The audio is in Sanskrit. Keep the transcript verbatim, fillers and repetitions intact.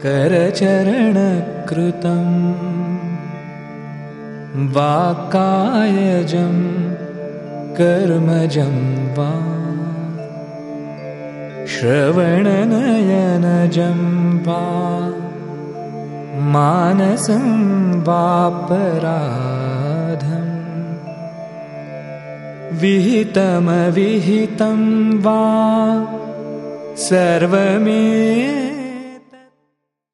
करचरणकृतं वा कायजं कर्मजं वा श्रवणनयनजं वा मानसं वापराधम् विहितमविहितं वा सर्वमेव